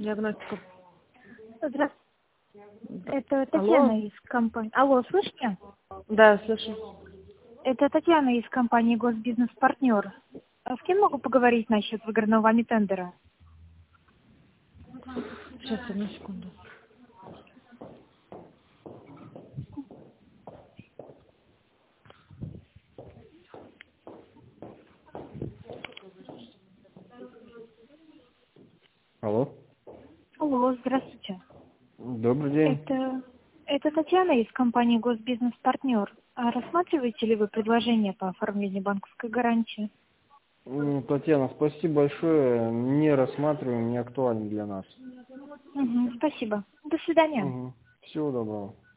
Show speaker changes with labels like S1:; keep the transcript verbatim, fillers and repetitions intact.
S1: Диагностика.
S2: Здравствуйте. Это
S1: Алло.
S2: Татьяна из компании. Алло, слышите?
S1: Да, слышу.
S2: Это Татьяна из компании Госбизнес-партнер. А с кем могу поговорить насчет выигранного вами тендера?
S1: Сейчас, одну секунду. Алло.
S2: Алло, здравствуйте.
S1: Добрый день.
S2: Это, это Татьяна из компании Госбизнес-партнер. А рассматриваете ли вы предложение по оформлению банковской гарантии?
S1: М, Татьяна, спасибо большое. Не рассматриваем, не актуально для нас.
S2: Угу, спасибо. До свидания.
S1: Угу. Всего доброго.